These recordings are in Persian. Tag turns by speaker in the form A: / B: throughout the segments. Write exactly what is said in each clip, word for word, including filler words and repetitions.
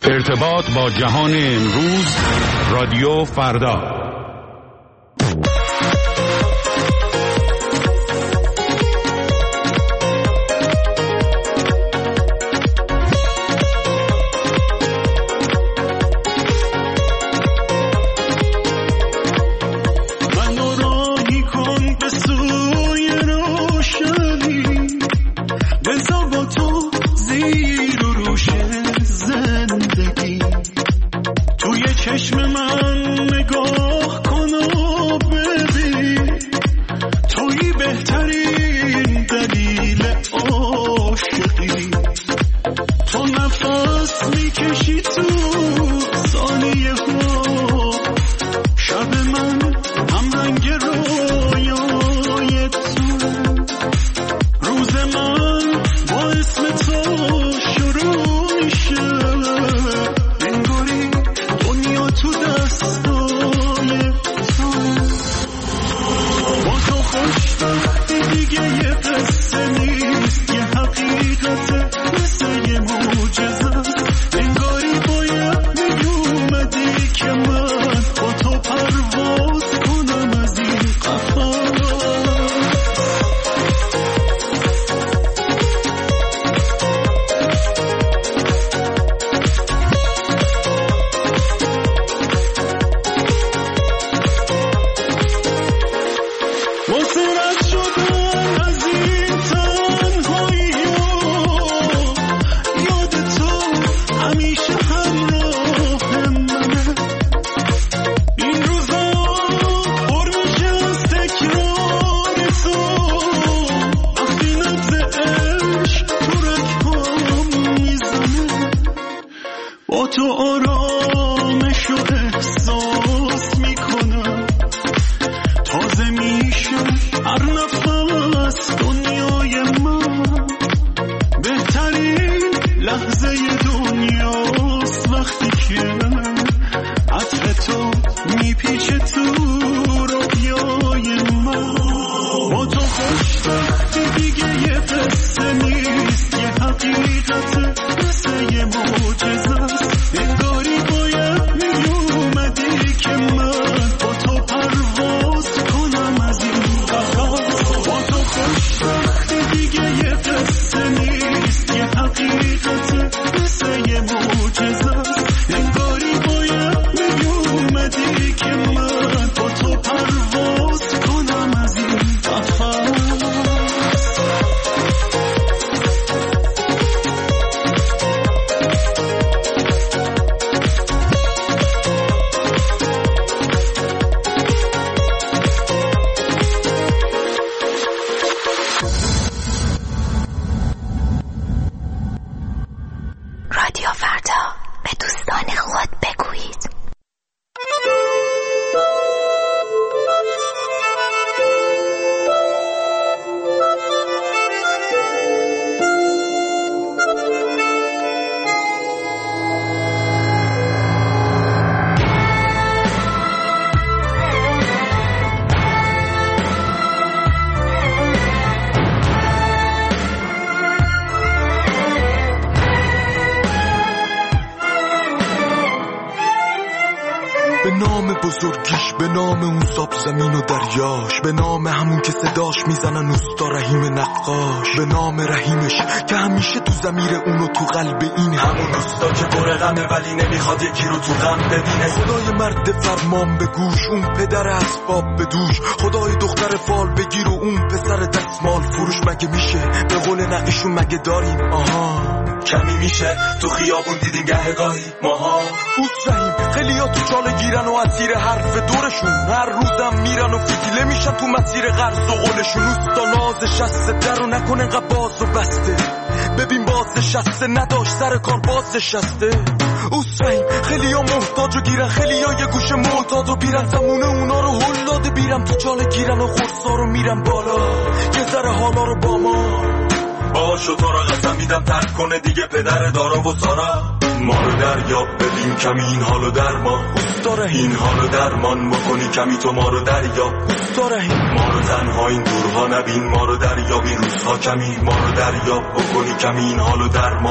A: ارتباط با جهان امروز، رادیو فردا.
B: به نام بزرگیش، به نام اون ساب زمین و دریاش، به نام همون که صداش میزنن اوستا رحیم نقاش، به نام رحیمش که همیشه تو ضمیر اونو تو قلب این همون اوستا که پر غمه ولی نمیخواد یکی رو تو غم ببینه. خدای مرد فرمان به گوش، اون پدر اسباب به دوش، خدای دختر فال بگیر و اون پسر دستمال فروش. مگه میشه به قول نقیشون مگه داریم آها کمی میشه تو خیابون دیدین گهگاهی ماها اوت رحیم. خیلی ها تو چاله گیرن و اسیر حرف دورشون، هر روزم میرن و فتیله میشن تو مسیر قرض و قولشون. اوستا ناز شسته در رو نکنه انقدر باز و بسته، ببین باز نشسته نداشت سر کار باز نشسته. اوت رحیم خیلی ها محتاج و گیرن، خیلی ها یه گوشه معتاد و پیرن، زمونه اونا رو هل داده بیرم تو چاله گیرن و خورسا رو میرن بالا یه ذره حالا رو با ما باشو تو را قسم میدم ترک کنه دیگه پدر دارا و سارا. ما رو دریاب ببین کمی این حالو درمان، اوستا رحیم این حالو درمان بکنی کمی تو ما رو دریاب. اوستا رحیم ما رو تنها این دورها نبین، ما رو دریاب این روزها کمی، ما رو دریاب بکنی کمی این حالو درمان.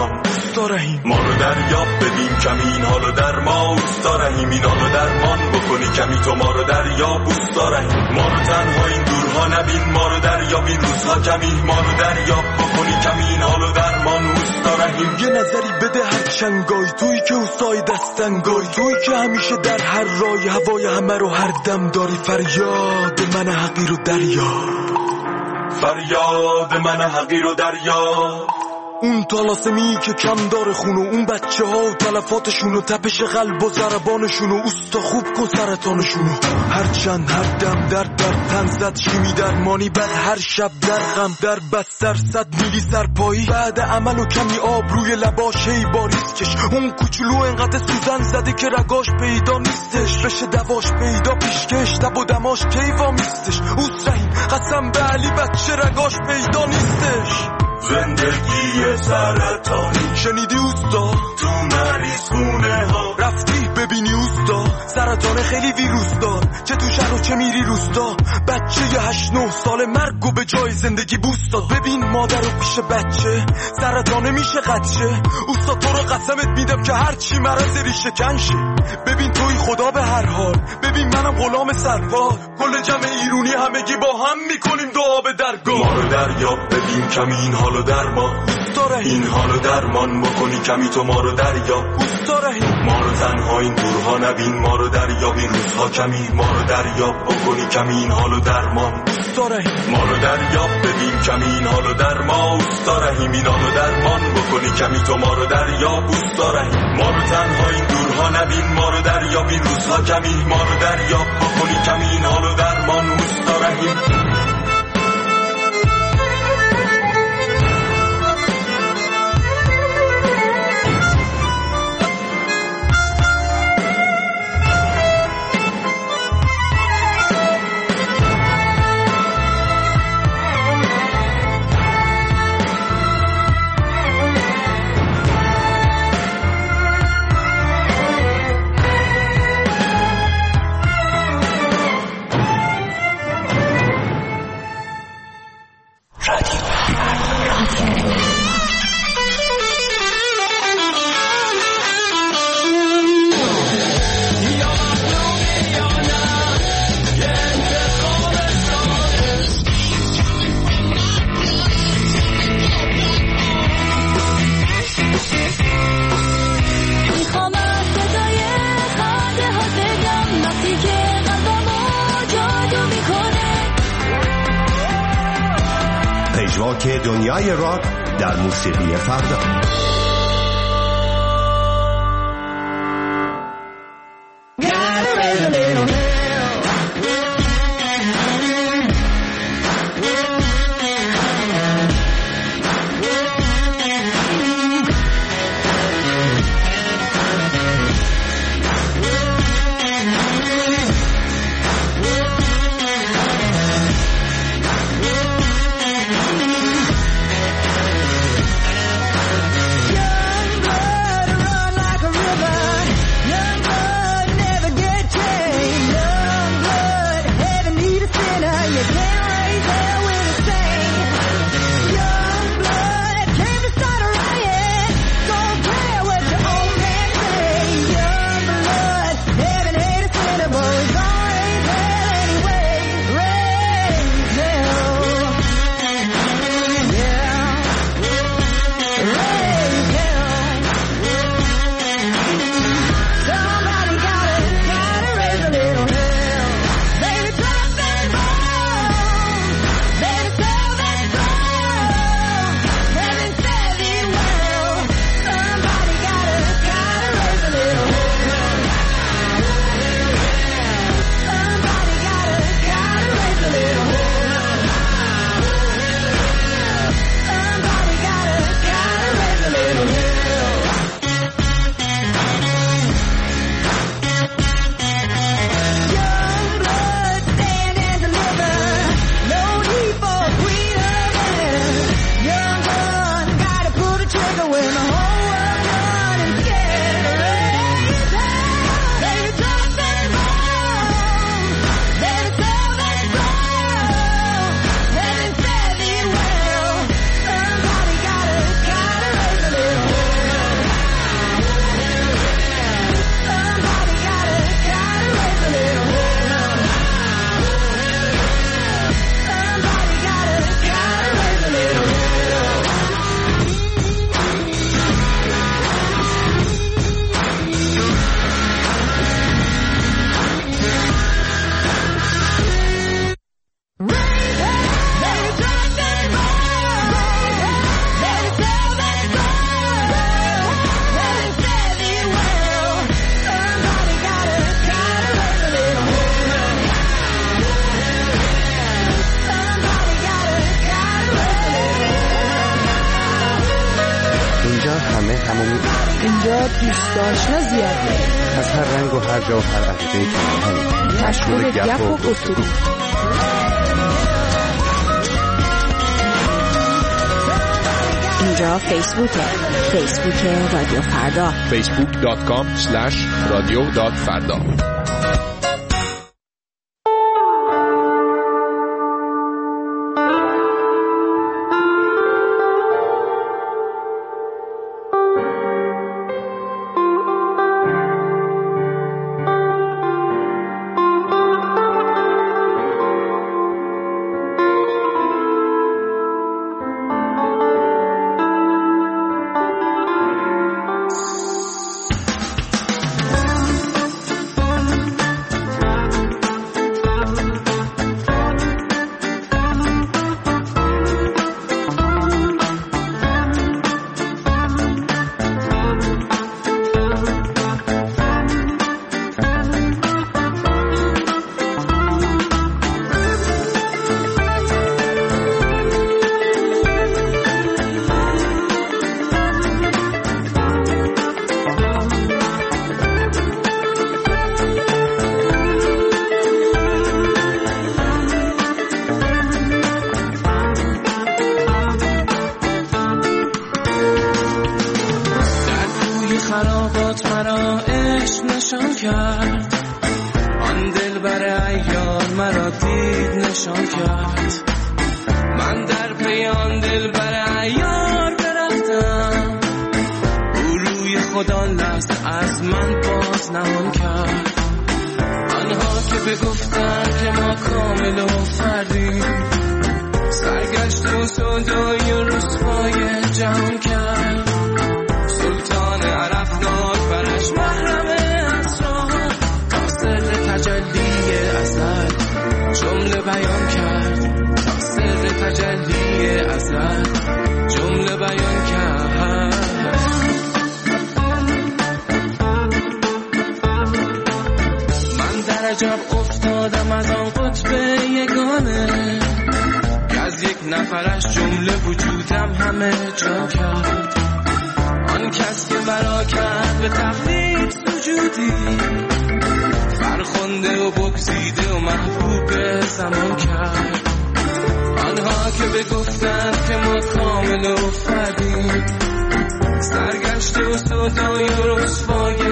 B: اوستا رحیم. ما رو دریاب ببین کمی این حالو در ما اوستا رحیم. این حالو درمان بکنی کمی تو ما رو دریاب اوستا رحیم. ما رو تنها این دورها نبین، ما رو دریاب این روزها کمی. ما رو دریاب بکنی کمی این حالو درمان اوستا رحیم. یه نظری بده هر چنگای تویی که اوستای دستنگای تویی که همیشه در هر رای هوای همه رو هر دم داری. فریاد من حقیر و دریا، فریاد من حقیر و دریا. اون طلاسمی که کم داره خونو، اون بچه ها و تلفاتشون و تپش قلب و ضربانشون و اوستا خوب کن سرطانشونو. هر چند هر دم در در تن زد شیمی درمانی، بعد هر شب در غم در بستر صد میلی سرپایی. بعد عمل و کمی آب روی لباش هی باریز کش. اون کوچولو انقدر سوزن زده که رگاش پیدا نیستش، بشه دواش پیدا پیشکش تب و دماش کیوا میستش. اوست رحیم قسم به علی بچه رگاش پیدا نیستش. زندگی سرطانی شنیدی اوستا؟ تو مریض خونه ها رفتی ببینی اوستا؟ سرطان خیلی ویروس دار، چه تو شهر و چه میری روستا. بچه یه هشت نه سال مرگ و به جای زندگی بوست داد. ببین مادر رو پیش بچه سرطانه میشه قدشه. اوستا تو رو قسمت میدم که هرچی مرض ریشه کنشه. ببین توی خدا به هر حال، ببین منم غلام سرپال. کل جمع ایرونی همگی با هم میکنیم دعا به درگاه. ما رو دریاب ببین کمی این حالو درمان اوستا رحیم. این حالو درمان بکنی کمی تو ما رو دریاب اوستا رحیم. ما رو تنها این دورها نبین، ما رو دریاب این روزها کمی. ما رو دریاب بکنی کمی این حالو درمان اوستا رحیم. ما رو دریاب ببین کمی این حالو درمان اوستا رحیم. این حالو درمان بکنی کمی تو ما رو دریاب اوستا رحیم. ما رو تنها این دورها نبین، ما رو دریاب این روزها کمی. ما رو دریاب بکنی کمی این حالو درمان اوستا رحیم.
C: که دنیای راک در موسیقی فردا.
D: اینجا دوست آشنا زیاده،
E: از هر رنگ و هر جا و هر عقیده کنار
D: مشغول گپ و گفتگو. اینجا فیسبوکه، فیسبوک رادیو فردا،
F: فیسبوک دات کام اسلش رادیو دات فردا.
G: سرگشته و صدای رسوای